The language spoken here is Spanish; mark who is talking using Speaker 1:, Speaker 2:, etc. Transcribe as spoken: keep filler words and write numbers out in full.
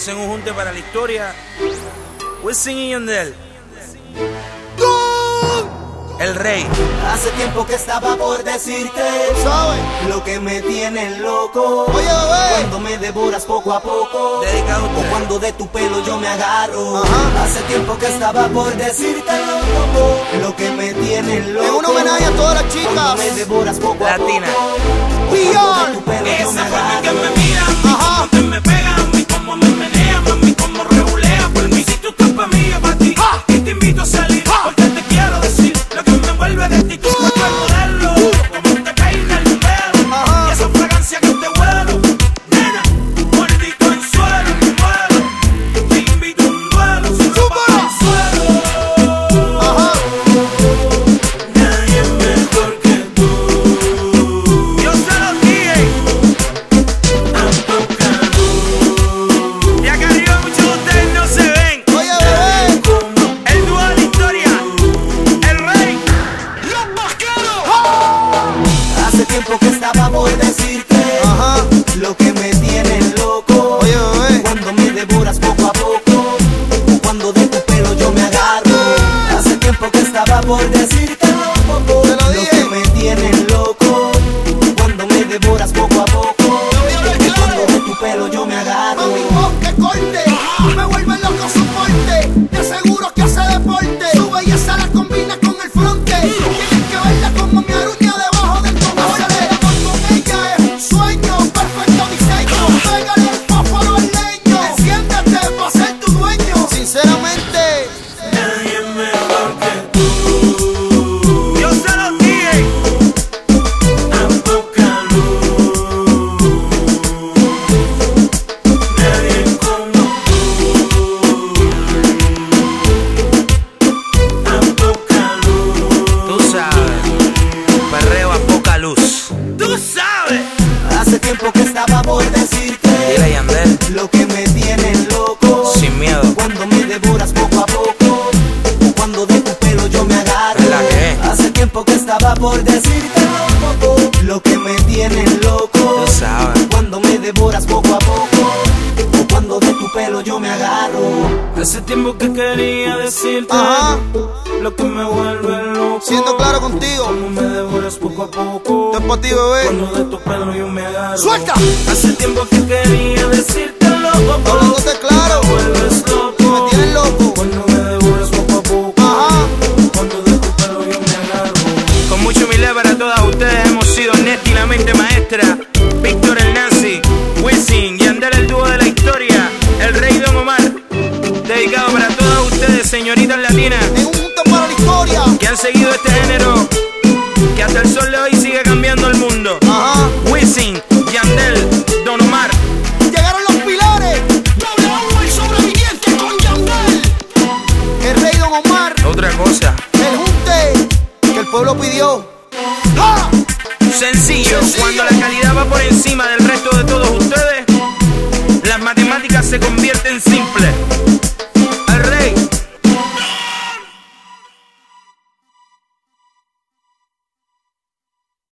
Speaker 1: Hacen un junte para la historia. Wisin y Yandel. El Rey.
Speaker 2: Hace tiempo que estaba por decirte,
Speaker 3: ¿sabes?
Speaker 2: Lo que me tiene loco.
Speaker 3: Oye, bebé.
Speaker 2: Cuando me devoras poco a poco.
Speaker 1: Dedicado a
Speaker 2: O
Speaker 1: usted.
Speaker 2: cuando de tu pelo yo me agarro.
Speaker 3: Ajá.
Speaker 2: Hace tiempo que estaba por decirte loco. Lo que me tiene loco.
Speaker 3: Es un homenaje a todas las chicas.
Speaker 2: Cuando me devoras poco a
Speaker 1: Latina.
Speaker 2: poco.
Speaker 3: We
Speaker 2: O cuando
Speaker 3: are.
Speaker 2: de tu pelo yo me
Speaker 4: Esa forma en que
Speaker 2: agarro.
Speaker 4: me mira,
Speaker 3: Ajá.
Speaker 4: cómo te me pega, a mí cómo me menea, mami cómo regulea por mí. Si tú estás pa' mí, yo pa' ti,
Speaker 3: Ja.
Speaker 4: y te invito a salir,
Speaker 3: Ja.
Speaker 4: porque te quiero decir lo que me envuelve de ti. Tú estás pa' modelo, como te peina el pelo,
Speaker 3: Ajá.
Speaker 4: y esa fragancia que te huelo, nena, muertito en suelo, muero, te invito a un duelo, si no
Speaker 3: Súbelo.
Speaker 4: pa' el suelo.
Speaker 3: Ajá.
Speaker 4: Nadie es mejor que tú.
Speaker 1: Yo se los dije. Y acá arriba muchos de ustedes no se ven.
Speaker 3: Oye, bebé.
Speaker 1: El dúo de la historia. El Rey.
Speaker 3: Los vaqueros.
Speaker 2: Hace tiempo que estaba por decirte
Speaker 3: Ajá.
Speaker 2: lo que me tiene loco.
Speaker 3: Oye, bebé.
Speaker 2: Cuando me devoras poco a poco. O cuando de tu pelo yo me agarro. Hace tiempo que estaba por decirte loco.
Speaker 3: Te lo dije.
Speaker 2: que me tiene loco. Cuando me devoras poco a poco. O cuando de tu pelo yo me agarro.
Speaker 3: Mami, oh, que corte. Me vuelve loco su porte. Te aseguro que hace deporte. Su belleza la combina con el fronte. Tienes que verla como mi aruña debajo del tomate. El amor con ella es un sueño. Perfecto diseño. Pégale el fósforo al leño. Enciéndete para ser tu dueño. Sinceramente.
Speaker 4: Nadie es mejor que tú.
Speaker 1: Yo se los dije.
Speaker 4: A poca luz. Nadie como tú. A poca luz.
Speaker 1: Tú sabes. Perreo a poca luz. Tú sabes.
Speaker 2: Hace tiempo que estaba por decirte
Speaker 1: Dile a Yandel.
Speaker 2: lo que me tiene loco.
Speaker 1: Sin miedo.
Speaker 2: Cuando me devoras poco a poco. O cuando de tu pelo yo me agarro.
Speaker 1: ¿La qué?
Speaker 2: Hace tiempo que estaba por decirte loco. Lo que me tiene loco.
Speaker 1: Tú sabes.
Speaker 2: Cuando me devoras poco a poco. O cuando de tu pelo yo me agarro.
Speaker 4: Hace tiempo que quería decirte
Speaker 3: Ajá.
Speaker 4: lo que me vuelve loco.
Speaker 3: Siendo claro contigo.
Speaker 4: Como me devoras poco a poco.
Speaker 3: Esto es para ti, bebé.
Speaker 4: Cuando de tu pelo yo me agarro.
Speaker 3: ¡Suelta!
Speaker 4: Hace tiempo que quería decirte loco.
Speaker 3: Hablándote claro.
Speaker 4: Me vuelves loco.
Speaker 3: Me tienes loco.
Speaker 4: Cuando me devoras poco a poco.
Speaker 3: Ajá.
Speaker 4: Cuando de tu pelo yo me agarro.
Speaker 1: Con mucha humildad para todas ustedes hemos sido Neti la mente maestra, Víctor el Nancy, Wisin, Yandel el dúo de la historia, el Rey Don Omar. Dedicado para todas ustedes, señoritas latinas,
Speaker 3: En un punto para la historia.
Speaker 1: que han seguido este género, que hasta el sol de hoy sigue cambiando el mundo.
Speaker 3: Ajá.
Speaker 1: Wisin, Yandel, Don Omar.
Speaker 3: Llegaron los pilares. W el sobreviviente con Yandel. El Rey Don Omar.
Speaker 1: Otra cosa,
Speaker 3: El junte que el pueblo pidió. ¡Ja!
Speaker 1: sencillo, cuando la calidad va por encima del resto de todos ustedes, las matemáticas se convierten